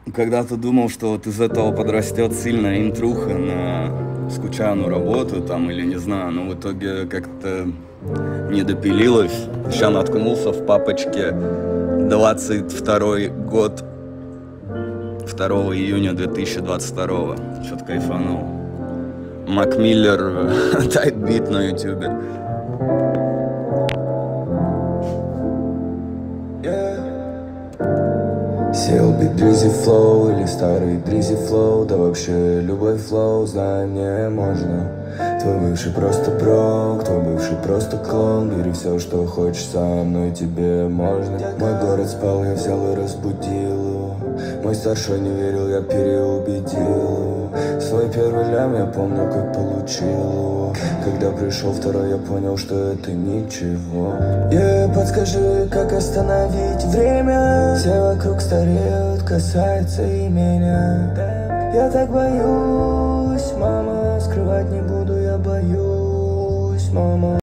когда-то думал, что вот из этого подрастет сильная интруха на скучаную работу там или не знаю, но в итоге как-то не допилилось. Сейчас наткнулся в папочке 22 год, 2 июня 2022. Что-то кайфанул. Мак Миллер, тайтбит на ютубе. Сел бит Дризи Флоу или старый Дризи Флоу, да вообще любой флоу, знай, мне можно. Твой бывший просто брок, твой бывший просто клон. Бери все, что хочешь, со мной тебе можно. Мой город спал, я взял и разбудил. Мой старший не верил, я переубедил. Свой первый лям я помню, как получил. Когда пришел второй, я понял, что это ничего. Подскажи, как остановить время. Все вокруг стареют, касается и меня. Я так боюсь, мама, скрывать не буду, я боюсь, мама.